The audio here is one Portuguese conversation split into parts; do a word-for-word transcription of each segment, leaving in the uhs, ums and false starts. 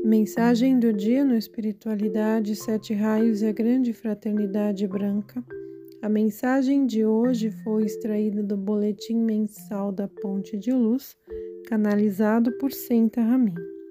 Mensagem do dia no Espiritualidade, Sete Raios e a Grande Fraternidade Branca. A mensagem de hoje foi extraída do Boletim Mensal da Ponte de Luz, canalizado por Senta Ramin.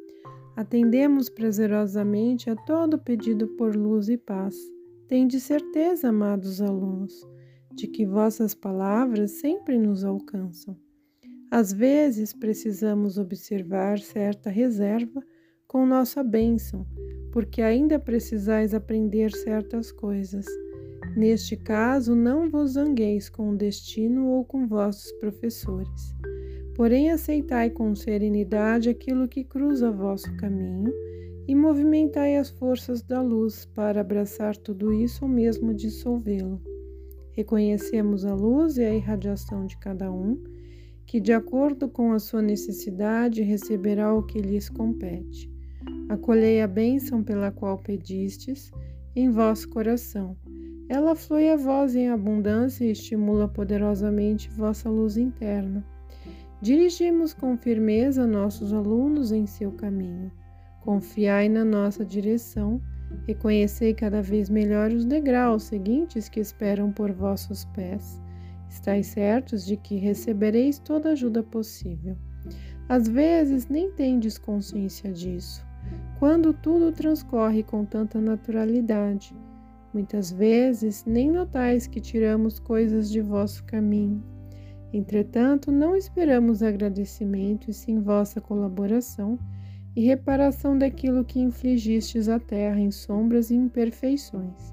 Atendemos prazerosamente a todo pedido por luz e paz. Tende certeza, amados alunos, de que vossas palavras sempre nos alcançam. Às vezes precisamos observar certa reserva com nossa bênção, porque ainda precisais aprender certas coisas. Neste caso, não vos zangueis com o destino ou com vossos professores. Porém, aceitai com serenidade aquilo que cruza vosso caminho e movimentai as forças da luz para abraçar tudo isso ou mesmo dissolvê-lo. Reconhecemos a luz e a irradiação de cada um, que de acordo com a sua necessidade receberá o que lhes compete. Acolhei a bênção pela qual pedistes em vosso coração. Ela flui a vós em abundância e estimula poderosamente vossa luz interna. Dirigimos com firmeza nossos alunos em seu caminho. Confiai na nossa direção. Reconhecei cada vez melhor os degraus seguintes que esperam por vossos pés. Estais certos de que recebereis toda a ajuda possível. Às vezes nem tendes consciência disso, quando tudo transcorre com tanta naturalidade. Muitas vezes nem notais que tiramos coisas de vosso caminho. Entretanto, não esperamos agradecimento, e sim vossa colaboração e reparação daquilo que infligistes à terra em sombras e imperfeições.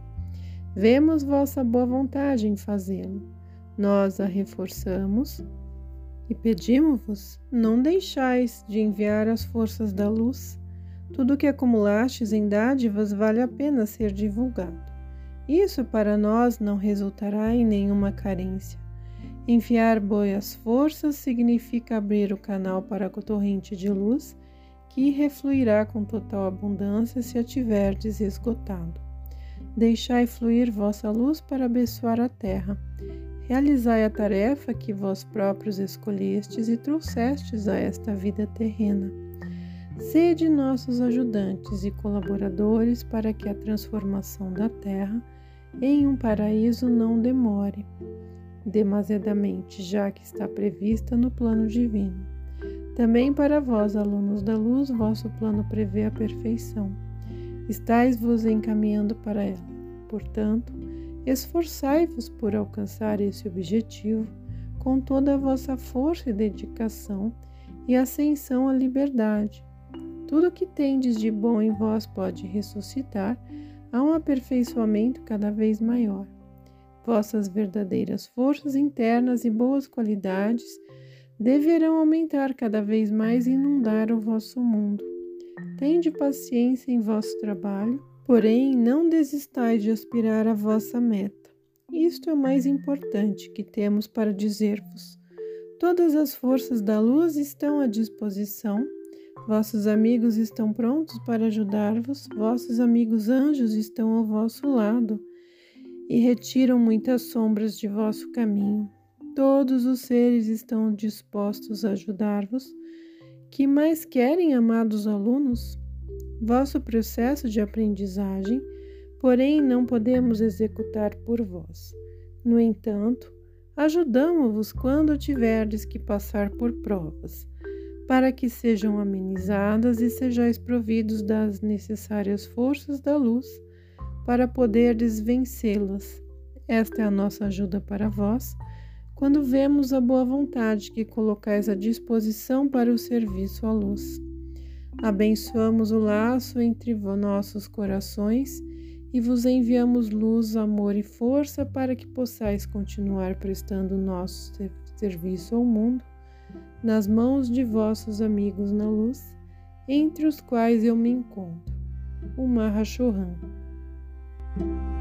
Vemos vossa boa vontade em fazê-lo. Nós a reforçamos e pedimos-vos, não deixais de enviar as forças da luz. Tudo que acumulastes em dádivas vale a pena ser divulgado. Isso para nós não resultará em nenhuma carência. Enviar boas forças significa abrir o canal para a corrente de luz, que refluirá com total abundância se a tiverdes esgotado. Deixai fluir vossa luz para abençoar a terra. Realizai a tarefa que vós próprios escolhestes e trouxestes a esta vida terrena. Sede nossos ajudantes e colaboradores para que a transformação da terra em um paraíso não demore demasiadamente, já que está prevista no plano divino. Também para vós, alunos da luz, vosso plano prevê a perfeição. Estais-vos encaminhando para ela. Portanto, esforçai-vos por alcançar esse objetivo com toda a vossa força e dedicação e ascensão à liberdade. Tudo que tendes de bom em vós pode ressuscitar a um aperfeiçoamento cada vez maior. Vossas verdadeiras forças internas e boas qualidades deverão aumentar cada vez mais e inundar o vosso mundo. Tende paciência em vosso trabalho, porém não desistais de aspirar à vossa meta. Isto é o mais importante que temos para dizer-vos. Todas as forças da luz estão à disposição. Vossos amigos estão prontos para ajudar-vos, vossos amigos anjos estão ao vosso lado e retiram muitas sombras de vosso caminho. Todos os seres estão dispostos a ajudar-vos. Que mais querem, amados alunos? Vosso processo de aprendizagem, porém, não podemos executar por vós. No entanto, ajudamo-vos quando tiverdes que passar por provas, para que sejam amenizadas e sejais providos das necessárias forças da luz para poderdes vencê-las. Esta é a nossa ajuda para vós, quando vemos a boa vontade que colocais à disposição para o serviço à luz. Abençoamos o laço entre nossos corações e vos enviamos luz, amor e força para que possais continuar prestando nosso serviço ao mundo, nas mãos de vossos amigos na luz, entre os quais eu me encontro. O Mahashohan.